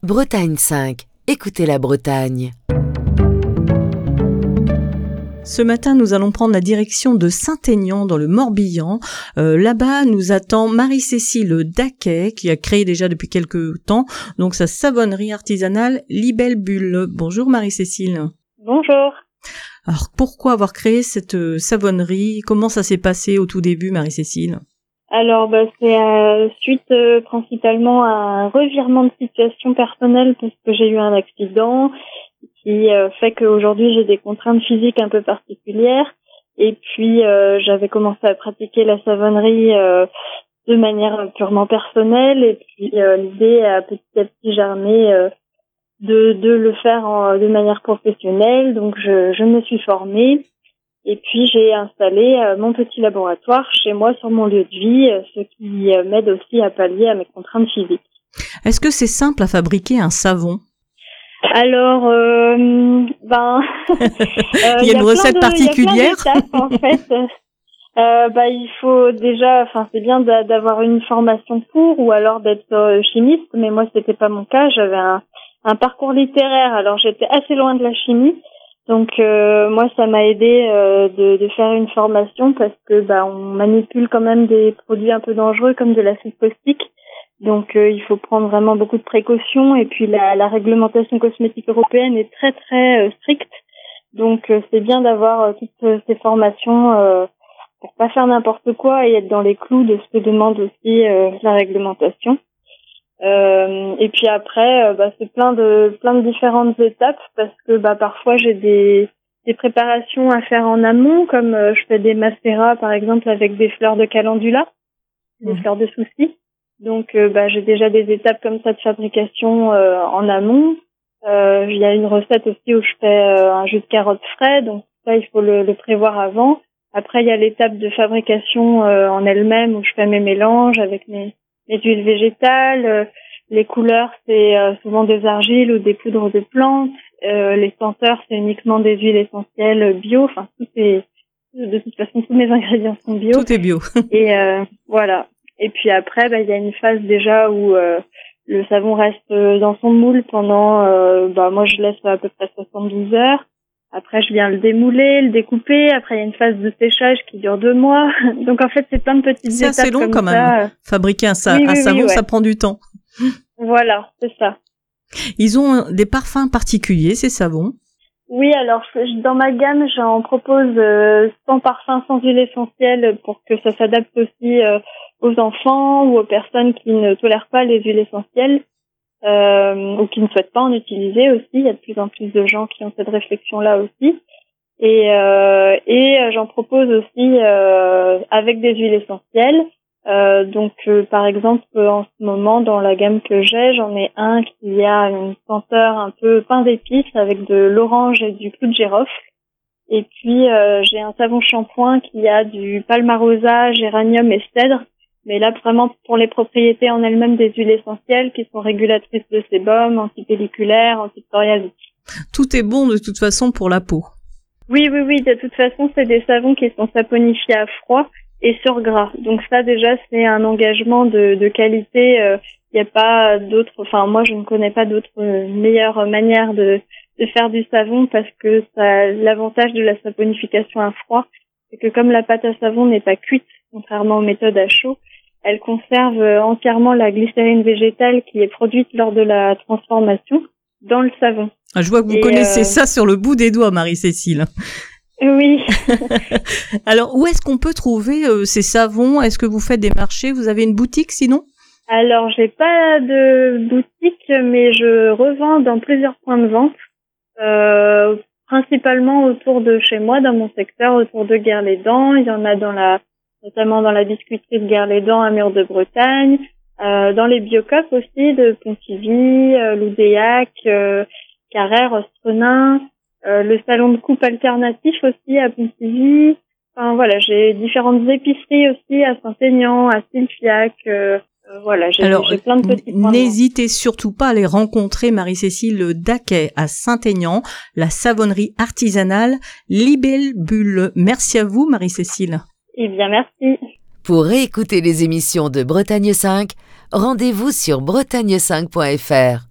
Bretagne 5, écoutez la Bretagne. Ce matin, nous allons prendre la direction de Saint-Aignan dans le Morbihan. Là-bas, nous attend Marie-Cécile Daquet, qui a créé déjà depuis quelques temps donc sa savonnerie artisanale Libelle Bulle. Bonjour Marie-Cécile. Bonjour. Alors, pourquoi avoir créé cette savonnerie? Comment ça s'est passé au tout début, Marie-Cécile? Alors, c'est suite principalement à un revirement de situation personnelle parce que j'ai eu un accident qui fait qu'aujourd'hui j'ai des contraintes physiques un peu particulières. Et puis, j'avais commencé à pratiquer la savonnerie de manière purement personnelle. Et puis, l'idée a petit à petit germé de le faire de manière professionnelle. Donc, je me suis formée. Et puis, j'ai installé mon petit laboratoire chez moi sur mon lieu de vie, ce qui m'aide aussi à pallier à mes contraintes physiques. Est-ce que c'est simple à fabriquer un savon? Alors, il y a une recette particulière? Il y a plein d'étapes, en fait. Il faut déjà, c'est bien d'avoir une formation pour, ou alors d'être chimiste, mais moi, c'était pas mon cas. J'avais un parcours littéraire, alors j'étais assez loin de la chimie. Donc moi ça m'a aidé de faire une formation parce que on manipule quand même des produits un peu dangereux comme de l'acide caustique. Donc il faut prendre vraiment beaucoup de précautions et puis la réglementation cosmétique européenne est très très stricte. Donc c'est bien d'avoir toutes ces formations pour pas faire n'importe quoi et être dans les clous de ce que demande aussi la réglementation. Et puis après, c'est plein de différentes étapes parce que parfois j'ai des préparations à faire en amont, comme je fais des macérats par exemple avec des fleurs de calendula, des fleurs de souci. Donc j'ai déjà des étapes comme ça de fabrication en amont. Il y a une recette aussi où je fais un jus de carotte frais, donc ça il faut le prévoir avant. Après il y a l'étape de fabrication en elle-même où je fais mes mélanges avec mes huiles végétales, les couleurs c'est souvent des argiles ou des poudres de plantes, les senteurs c'est uniquement des huiles essentielles bio, de toute façon tous mes ingrédients sont bio. Tout est bio. Et voilà. Et puis après il y a une phase déjà où le savon reste dans son moule pendant moi je laisse à peu près 72 heures. Après, je viens le démouler, le découper. Après, il y a une phase de séchage qui dure 2 mois. Donc, en fait, c'est plein de petites étapes. C'est assez long quand même. Fabriquer un savon, ça prend du temps. Voilà, c'est ça. Ils ont des parfums particuliers, ces savons? Oui, alors, dans ma gamme, j'en propose sans parfum, sans huile essentielle pour que ça s'adapte aussi aux enfants ou aux personnes qui ne tolèrent pas les huiles essentielles. Ou qui ne souhaitent pas en utiliser aussi. Il y a de plus en plus de gens qui ont cette réflexion-là aussi. Et j'en propose aussi avec des huiles essentielles. Par exemple, en ce moment, dans la gamme que j'ai, j'en ai un qui a une senteur un peu pain d'épices avec de l'orange et du clou de girofle. Et puis, j'ai un savon shampoing qui a du palmarosa, géranium et cèdre. Mais là, vraiment, pour les propriétés en elles-mêmes des huiles essentielles qui sont régulatrices de sébum, antipelliculaires, antipsoriasiques. Tout est bon de toute façon pour la peau. Oui, de toute façon, c'est des savons qui sont saponifiés à froid et sur gras. Donc ça, déjà, c'est un engagement de qualité. Il n'y a pas d'autres, moi, je ne connais pas d'autres meilleures manières de faire du savon parce que l'avantage de la saponification à froid, c'est que comme la pâte à savon n'est pas cuite, contrairement aux méthodes à chaud, elle conserve entièrement la glycérine végétale qui est produite lors de la transformation dans le savon. Je vois que vous connaissez ça sur le bout des doigts, Marie-Cécile. Oui. Alors, où est-ce qu'on peut trouver ces savons? Est-ce que vous faites des marchés? Vous avez une boutique sinon? Alors, j'ai pas de boutique, mais je revends dans plusieurs points de vente, principalement autour de chez moi, dans mon secteur, autour de Guerre-les-Dents. Il y en a notamment dans la biscuiterie de Guerre-les-Dents à Mur de Bretagne, dans les biocops aussi de Pontivy, Loudéac, Carrère, Ostrenin, le salon de coupe alternatif aussi à Pontivy. J'ai différentes épiceries aussi à Saint-Aignan, à Silfiac. J'ai plein de petits points. N'hésitez surtout pas à les rencontrer, Marie-Cécile Daquet à Saint-Aignan, la savonnerie artisanale Libelle Bulle. Merci à vous, Marie-Cécile. Eh bien, merci. Pour réécouter les émissions de Bretagne 5, rendez-vous sur bretagne5.fr.